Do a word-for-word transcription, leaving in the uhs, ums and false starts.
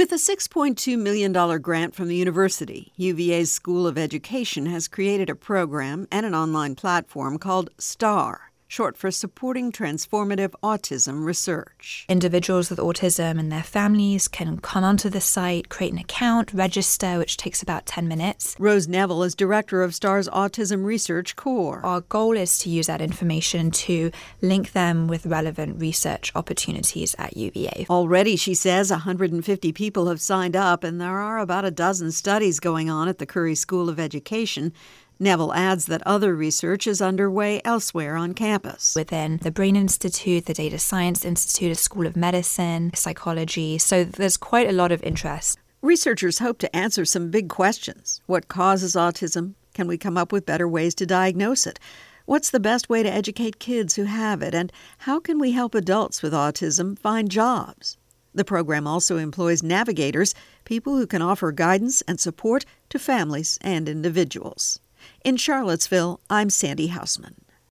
With a six point two million dollars grant from the university, U V A's School of Education has created a program and an online platform called STAR, short for Supporting Transformative Autism Research. Individuals with autism and their families can come onto the site, create an account, register, which takes about ten minutes. Rose Neville is director of STAR's Autism Research Core. Our goal is to use that information to link them with relevant research opportunities at U V A. Already, she says, one hundred fifty people have signed up, and there are about a dozen studies going on at the Curry School of Education. Neville adds that other research is underway elsewhere on campus. Within the Brain Institute, the Data Science Institute, a School of Medicine, Psychology, so there's quite a lot of interest. Researchers hope to answer some big questions. What causes autism? Can we come up with better ways to diagnose it? What's the best way to educate kids who have it? And how can we help adults with autism find jobs? The program also employs navigators, people who can offer guidance and support to families and individuals. In Charlottesville, I'm Sandy Hausman.